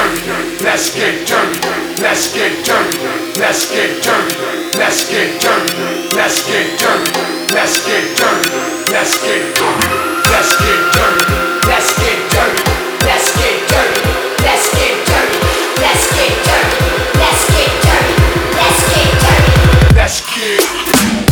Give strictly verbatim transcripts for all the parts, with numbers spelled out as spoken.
dirty, let's get dirty, let's get dirty, let's get dirty, let's get dirty, let's get dirty, let's get dirty, let's get dirty, let's get dirty, let's get dirty, let's get dirty, let's get dirty, let's get dirty, let's get dirty, let's get dirty, let's get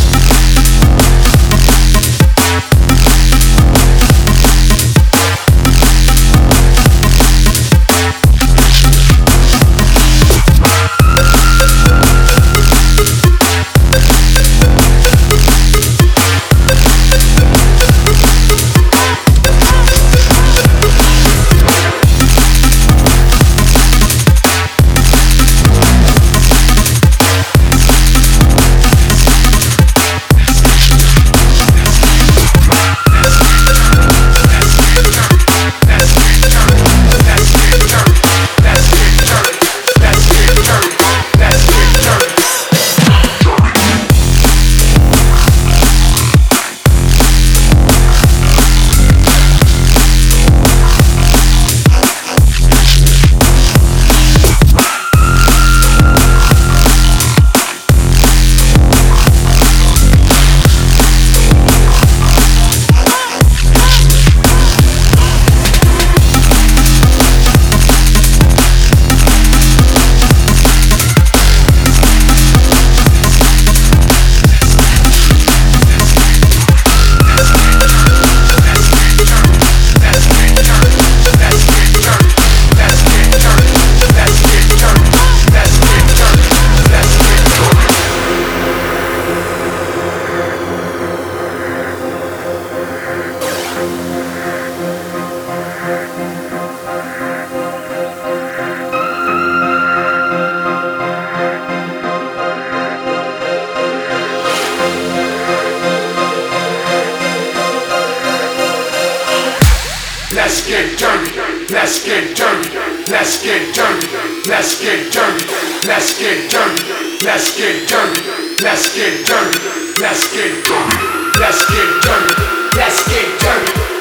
Let's get dirty, let's get dirty, let's get dirty, let's get dirty, let's get dirty, let's get dirty, let's get dirty, let's get dirty, let's get dirty, let's get dirty.